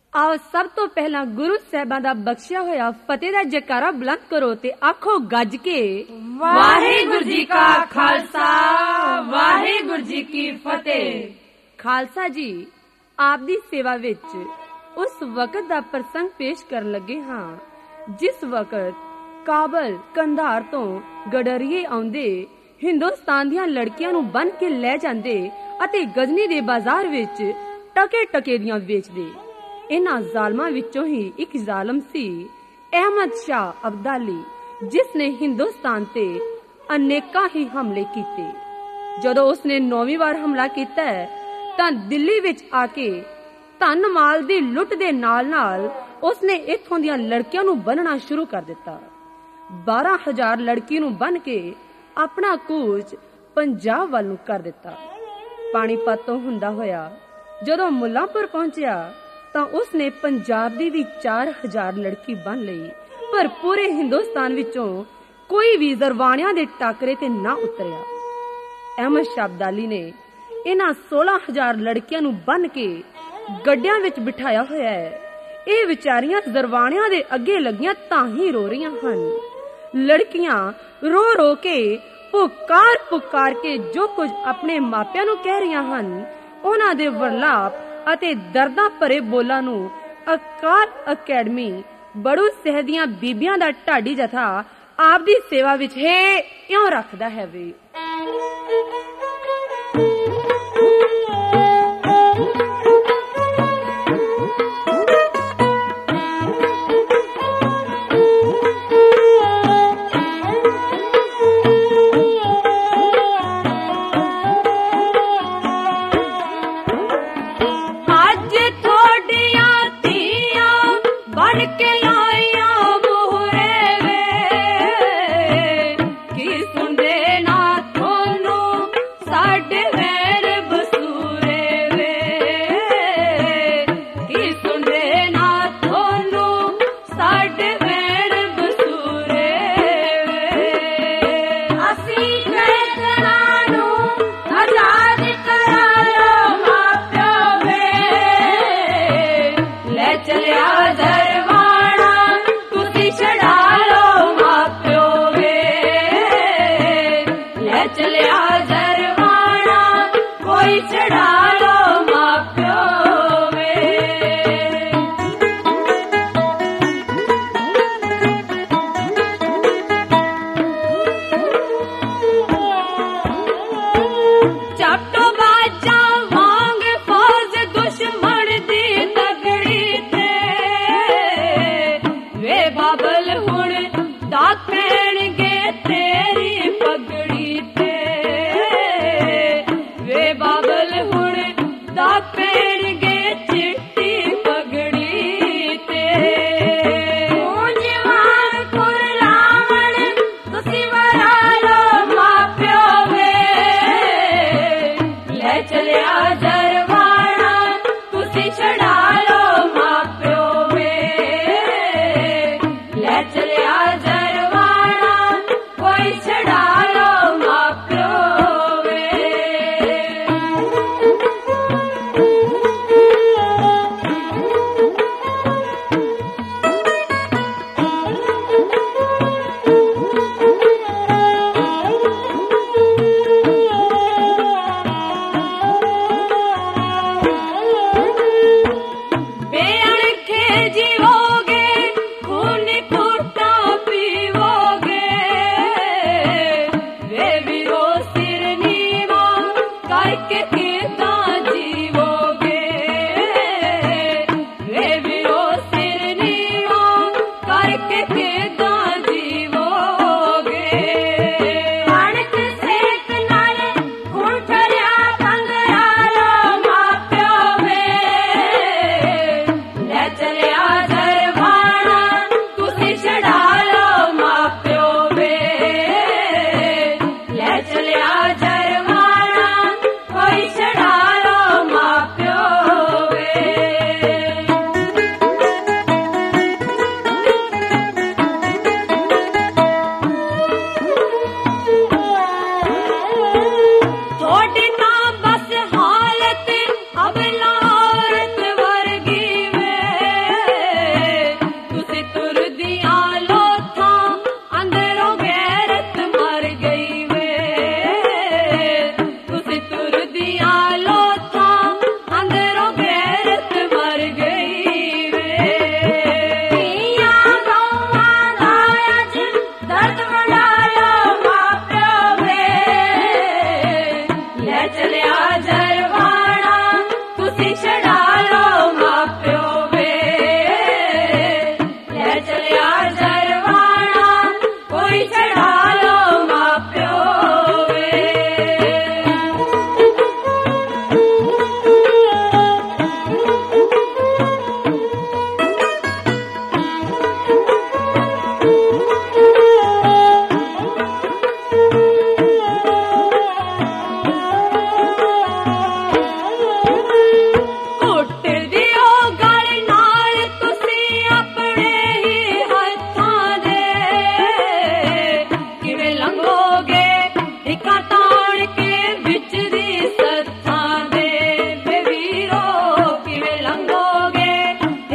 आओ सब तो पहला गुरु साहिबां दा बख्शिया होया फतेह दा जयकारा बुलंद करो ते आखो गज के वाहिगुरु जी का खालसा वाहिगुरु जी की फतेह। खालसा जी आप दी सेवा विच उस वक्त दा प्रसंग पेश कर लगे हां जिस वक्त काबल कंधार तो गडरिए आउंदे हिंदुस्तान दियां लड़कियां नूं बन के ले जांदे अते गजनी दे बाजार विच टके टके दियां वेचदे। इन्हां ਜ਼ਾਲਮਾਂ विचों ही एक ਜ਼ਾਲਮ सी अहमद शाह अब्दाली जिसने हिंदुस्तान ते अनेकां ही हमले कीते। जदों उसने 9वीं बार हमला कीता तां दिल्ली विच आके धन माल दी लुट दे नाल उसने इत्थों दियां लड़कियां नूं बनना शुरू कर दिता। 12,000 लड़की नूं बन के अपना कूच पंजाब वल नूं कर दिता। पानीपत तो हुंदा होया जदों मुल्लांपुर पहुंचिया तां उसने पंजाब दी भी 4,000 लड़की बन लई, पर पूरे हिंदुस्तान विचों कोई भी जरवाणियां दे टाकरे ते ना उतरिया। अहमद शाह अब्दाली ने इन्हां 16,000 लड़कियां नूं बन के गड्डियां विच बिठाया होया है। ਇਹ ਵਿਚਾਰੀਆਂ ਜ਼ਰਵਾਣਿਆਂ ਦੇ ਅੱਗੇ ਲੱਗੀਆਂ ਤਾਂ ਹੀ ਰੋ ਰਹੀਆਂ ਹਨ। ਲੜਕੀਆਂ ਰੋ ਰੋ ਕੇ ਪੁਕਾਰ ਕੇ ਜੋ ਕੁਝ ਆਪਣੇ ਮਾਪਿਆਂ ਨੂੰ ਕਹਿ ਰਹੀਆਂ ਹਨ ਉਹਨਾਂ ਦੇ ਵਰਲਾਪ ਅਤੇ ਦਰਦਾਂ ਭਰੇ ਬੋਲਾਂ ਨੂੰ ਅਕਾਲ ਅਕੈਡਮੀ ਬੜੂ ਸਹਿ ਦੀਆਂ ਬੀਬੀਆਂ ਦਾ ਢਾਡੀ ਜਥਾ ਆਪ ਦੀ ਸੇਵਾ ਵਿੱਚ ਹੈ ਇਉਂ ਰੱਖਦਾ ਹੈ ਵੇ। वांग फौज दुश्मन दी तगड़ी थे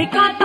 ਸਿੱਖਾਂ